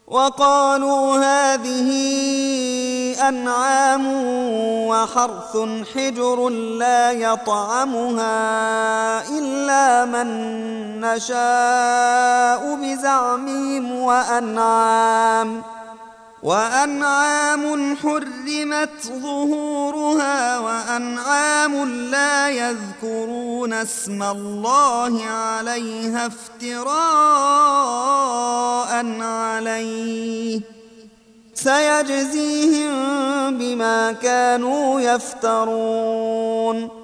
وقالوا هذه أنعام وحرث حجر لا يطعمها إلا من نشاء بزعمهم، وأنعام حرمت ظهورها وأنعام لا يذكرون اسم الله عليها افتراء عليه، سيجزيهم بما كانوا يفترون.